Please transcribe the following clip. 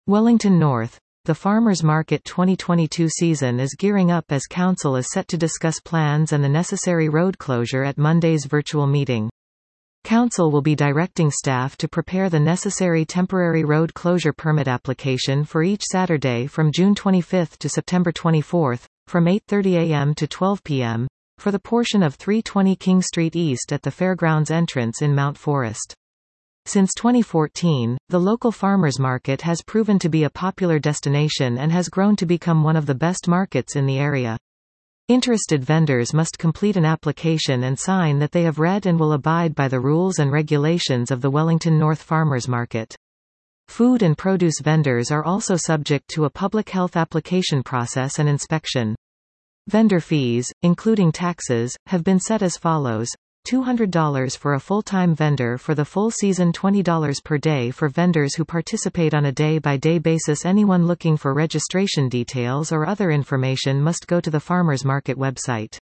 Wellington North. The Farmers Market 2022 season is gearing up as Council is set to discuss plans and the necessary road closure at Monday's virtual meeting. Council will be directing staff to prepare the necessary temporary road closure permit application for each Saturday from June 25 to September 24, from 8:30 a.m. to 12 p.m., for the portion of 320 King Street East at the Fairgrounds entrance in Mount Forest. Since 2014, the local farmers market has proven to be a popular destination and has grown to become one of the best markets in the area. Interested vendors must complete an application and sign that they have read and will abide by the rules and regulations of the Wellington North Farmers Market. Food and produce vendors are also subject to a public health application process and inspection. Vendor fees, including taxes, have been set as follows: $200 for a full-time vendor for the full season, $20 per day for vendors who participate on a day-by-day basis. Anyone looking for registration details or other information must go to the Farmers Market website.